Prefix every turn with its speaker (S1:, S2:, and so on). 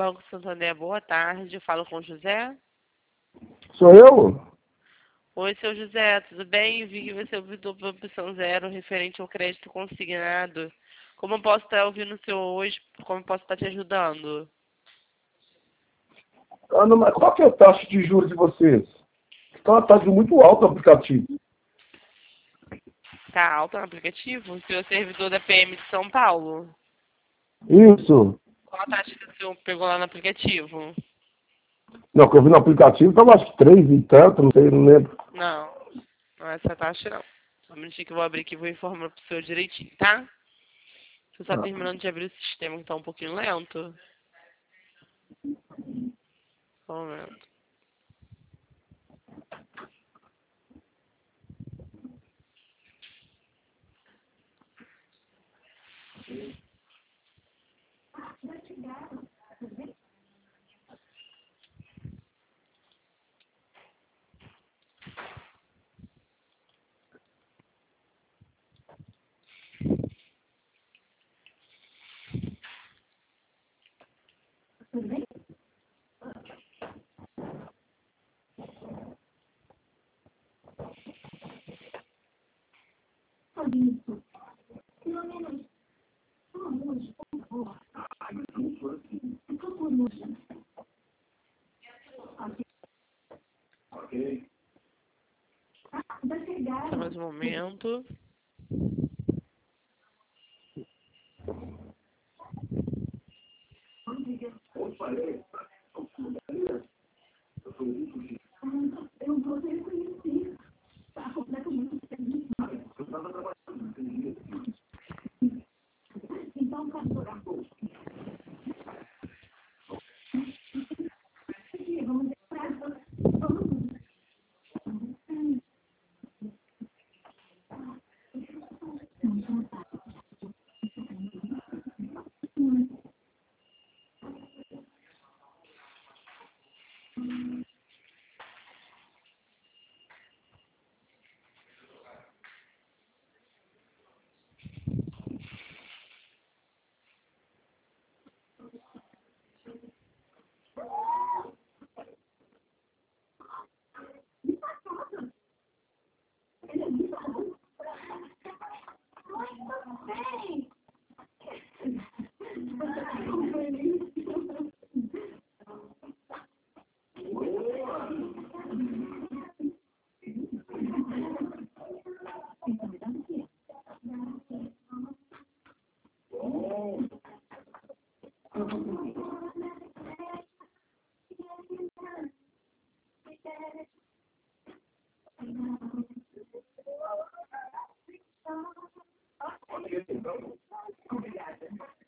S1: Banco Santander, boa tarde. Eu falo com o José.
S2: Sou eu?
S1: Oi, seu José, tudo bem? Vi que você optou por opção 0 referente ao crédito consignado. Como eu posso estar ouvindo o seu hoje? Como eu posso estar te ajudando?
S2: Ana, mas qual que é a taxa de juros de vocês? Está uma taxa muito alta no aplicativo.
S1: Tá alto no aplicativo? O seu é servidor da PM de São Paulo.
S2: Isso.
S1: Qual a taxa que o senhor pegou lá no aplicativo?
S2: Não, que eu vi no aplicativo, estava acho que 3 e tanto, não sei, não lembro.
S1: Não, não é essa taxa não. Só um minutinho que eu vou abrir aqui e vou informar pro senhor direitinho, tá? Você só
S2: Ah,
S1: terminando de abrir o sistema que tá um pouquinho lento. Só um momento. Só mais um momento.